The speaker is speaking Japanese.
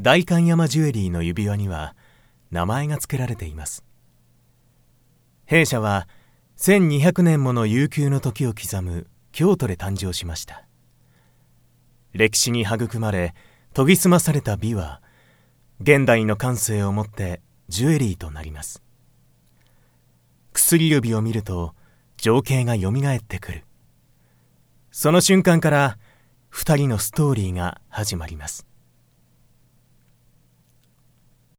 代官山ジュエリーの指輪には名前が付けられています。弊社は1200年もの悠久の時を刻む京都で誕生しました。歴史に育まれ研ぎ澄まされた美は現代の感性をもってジュエリーとなります。薬指を見ると情景がよみがえってくる。その瞬間から2人のストーリーが始まります。